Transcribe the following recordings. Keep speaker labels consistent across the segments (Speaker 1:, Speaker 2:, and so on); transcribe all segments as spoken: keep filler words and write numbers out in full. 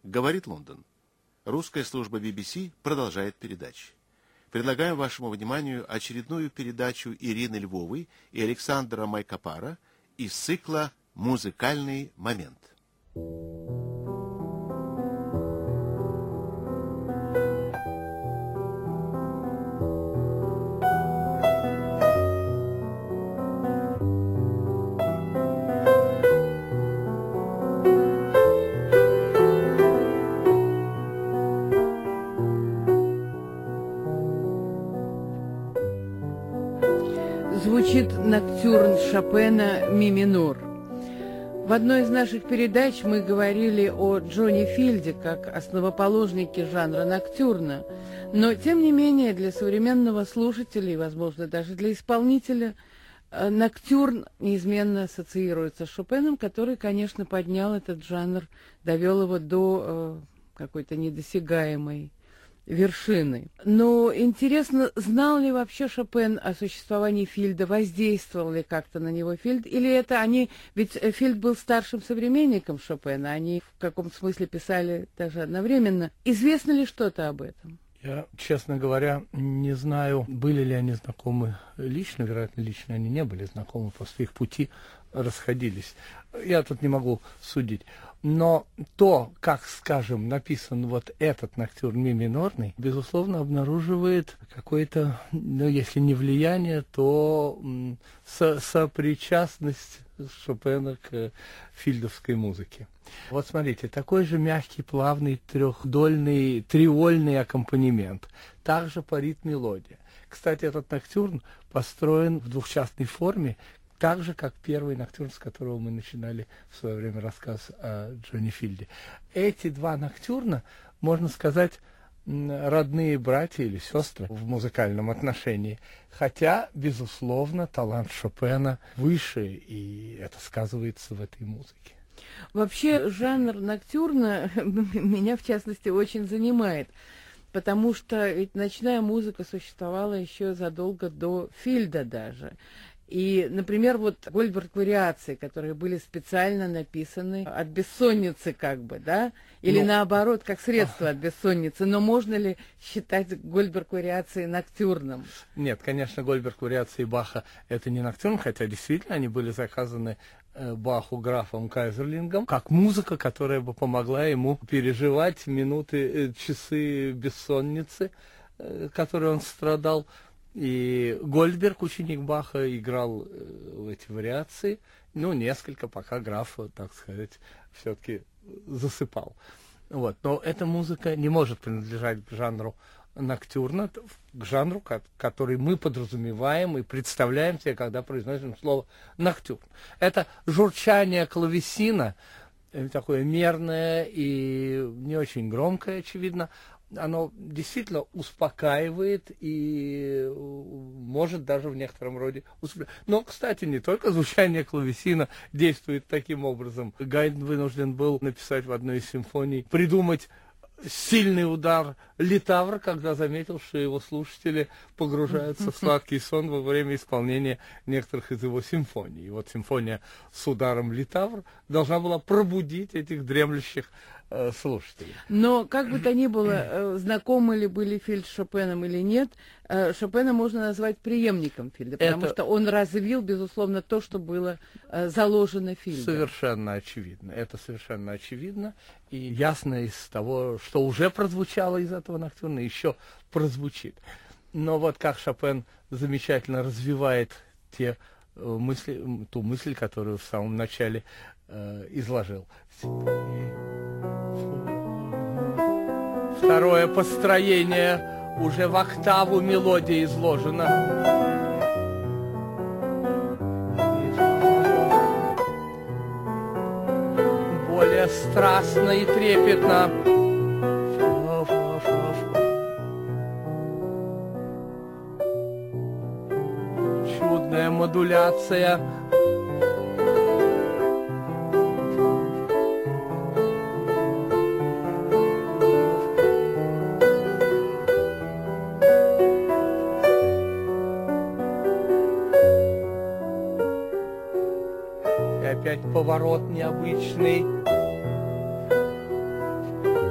Speaker 1: Говорит Лондон. Русская служба би би си продолжает передачи. Предлагаем вашему вниманию очередную передачу Ирины Львовой и Александра Майкопара из цикла «Музыкальный момент».
Speaker 2: Звучит ноктюрн Шопена «Ми минор». В одной из наших передач мы говорили о Джонни Филде как основоположнике жанра ноктюрна, но, тем не менее, для современного слушателя и, возможно, даже для исполнителя, ноктюрн неизменно ассоциируется с Шопеном, который, конечно, поднял этот жанр, довел его до э, какой-то недосягаемой вершины. Но интересно, знал ли вообще Шопен о существовании Филда, воздействовал ли как-то на него Филд, или это они, ведь Филд был старшим современником Шопена, они в каком-то смысле писали даже одновременно. Известно ли что-то об этом?
Speaker 3: Я, честно говоря, не знаю, были ли они знакомы лично, вероятно, лично они не были знакомы, просто их пути расходились. Я тут не могу судить. Но то, как, скажем, написан вот этот ноктюрн ми минорный, безусловно, обнаруживает какое-то, ну, если не влияние, то м, со сопричастность Шопена к филдовской музыке. Вот смотрите, такой же мягкий, плавный, трехдольный, триольный аккомпанемент. Также парит мелодия. Кстати, этот ноктюрн построен в двухчастной форме, так же, как первый ноктюрн, с которого мы начинали в свое время рассказ о Джонни Филде. Эти два ноктюрна, можно сказать, родные братья или сестры в музыкальном отношении. Хотя, безусловно, талант Шопена выше, и это сказывается в этой музыке.
Speaker 2: Вообще, жанр ноктюрна меня, в частности, очень занимает, потому что ведь ночная музыка существовала еще задолго до Филда даже. И, например, вот Гольдберг вариации, которые были специально написаны от бессонницы, как бы, да, или ну, наоборот, как средство от бессонницы. Но можно ли считать Гольдберг вариации ноктюрном?
Speaker 3: Нет, конечно, Гольдберг вариации Баха это не ноктюрн, хотя действительно они были заказаны э, Баху графом Кайзерлингом как музыка, которая бы помогла ему переживать минуты, э, часы бессонницы, э, которой он страдал. И Гольдберг, ученик Баха, играл э, эти вариации, ну, несколько, пока граф, так сказать, все-таки засыпал. Вот. Но эта музыка не может принадлежать к жанру ноктюрна, к жанру, который мы подразумеваем и представляем себе, когда произносим слово ноктюрн. Это журчание клавесина, такое мерное и не очень громкое, очевидно. Оно действительно успокаивает и может даже в некотором роде успокоить. Но, кстати, не только звучание клавесина действует таким образом. Гайдн вынужден был написать в одной из симфоний, придумать сильный удар литавра, когда заметил, что его слушатели погружаются в сладкий сон во время исполнения некоторых из его симфоний. И вот симфония с ударом литавр должна была пробудить этих дремлющих э, слушателей.
Speaker 2: Но, как бы то ни было, э, знакомы ли были Филд с Шопеном или нет, э, Шопена можно назвать преемником Филда, потому
Speaker 3: это...
Speaker 2: что он развил, безусловно, то, что было э, заложено Филдом.
Speaker 3: Совершенно очевидно. Это совершенно очевидно. И ясно из того, что уже прозвучало из этого ноктюрна, еще прозвучит. Но вот как Шопен замечательно развивает те э, мысли, ту мысль, которую в самом начале э, изложил. Второе построение уже в октаву мелодии изложено. Более страстно и трепетно. Чудная модуляция. И опять поворот необычный.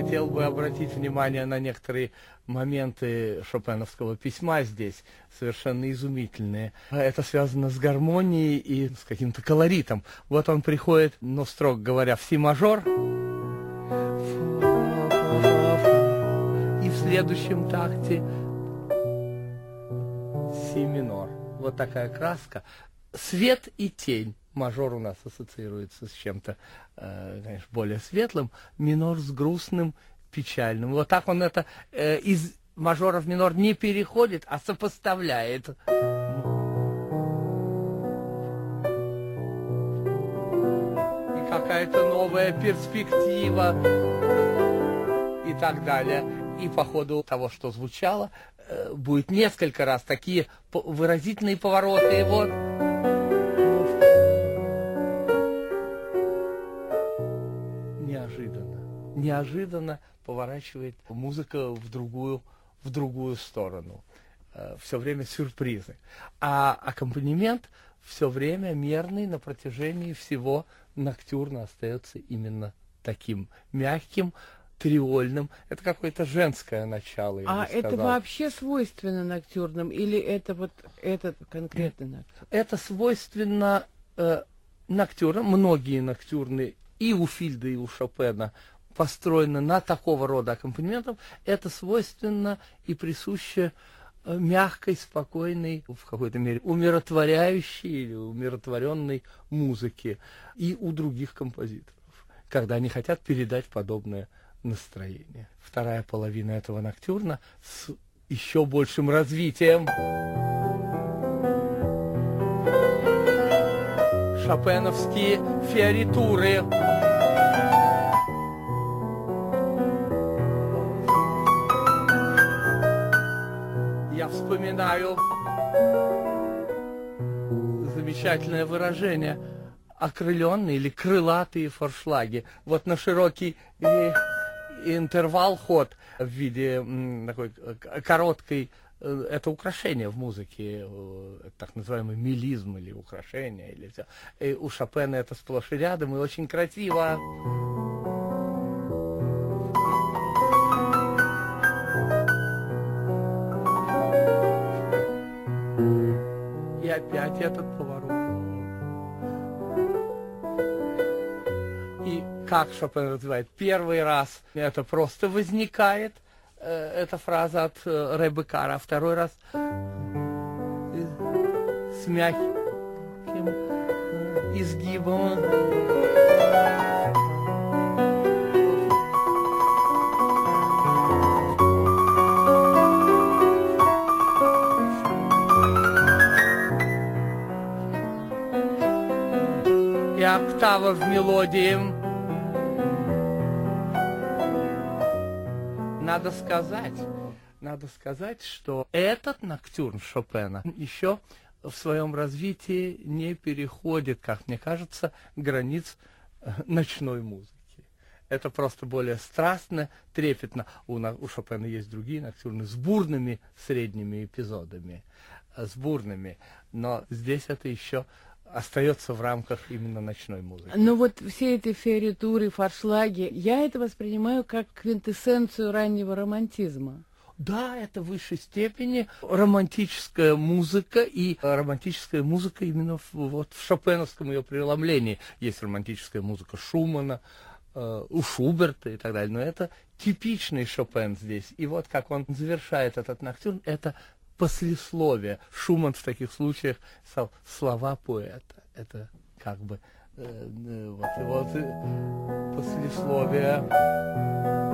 Speaker 3: хотел бы обратить внимание на некоторые моменты шопеновского письма здесь, совершенно изумительные. Это связано с гармонией и с каким-то колоритом. Вот он приходит, ну, строго говоря, в си мажор, и в следующем такте си минор. Вот такая краска. Свет и тень. Мажор у нас ассоциируется с чем-то, э, конечно, более светлым, минор с грустным, печальным. Вот так он это э, из мажора в минор не переходит, а сопоставляет. И какая-то новая перспектива и так далее. И по ходу того, что звучало, э, будет несколько раз такие выразительные повороты. И вот... неожиданно поворачивает музыка в другую, в другую сторону. Э, все время сюрпризы. А аккомпанемент все время мерный на протяжении всего ноктюрна остается именно таким мягким, триольным. Это какое-то женское начало.
Speaker 2: А это вообще свойственно ноктюрнам или это вот этот конкретный ноктюрн?
Speaker 3: Это свойственно э, ноктюрнам. Многие ноктюрны и у Фильда, и у Шопена построено на такого рода аккомпанементом, это свойственно и присуще мягкой, спокойной, в какой-то мере умиротворяющей или умиротворенной музыке и у других композиторов, когда они хотят передать подобное настроение. Вторая половина этого ноктюрна с еще большим развитием. Шопеновские фиоритуры. Я вспоминаю замечательное выражение окрыленные или крылатые форшлаги. Вот на широкий э, интервал ход в виде м, такой короткой, э, это украшение в музыке, э, так называемый мелизм или украшение. Или все. И у Шопена это сплошь и рядом, и очень красиво. И опять этот поворот. И как Шопен развивает? Первый раз это просто возникает, э, эта фраза от э, Ре Беккара, а второй раз э, с мягким э, изгибом. И октава в мелодии. Надо сказать, надо сказать, что этот ноктюрн Шопена еще в своем развитии не переходит, как мне кажется, границ ночной музыки. Это просто более страстно, трепетно. У, у Шопена есть другие ноктюрны с бурными средними эпизодами, с бурными, но здесь это еще остается в рамках именно ночной музыки.
Speaker 2: Ну вот все эти фиоритуры, форшлаги, я это воспринимаю как квинтэссенцию раннего романтизма.
Speaker 3: Да, это в высшей степени романтическая музыка, и романтическая музыка именно в, вот, в шопеновском ее преломлении. Есть романтическая музыка Шумана, э, у Шуберта и так далее, но это типичный Шопен здесь. И вот как он завершает этот ноктюрн, это послесловие. Шуман в таких случаях стал слова поэта. Это как бы э, э, вот, вот э, послесловие.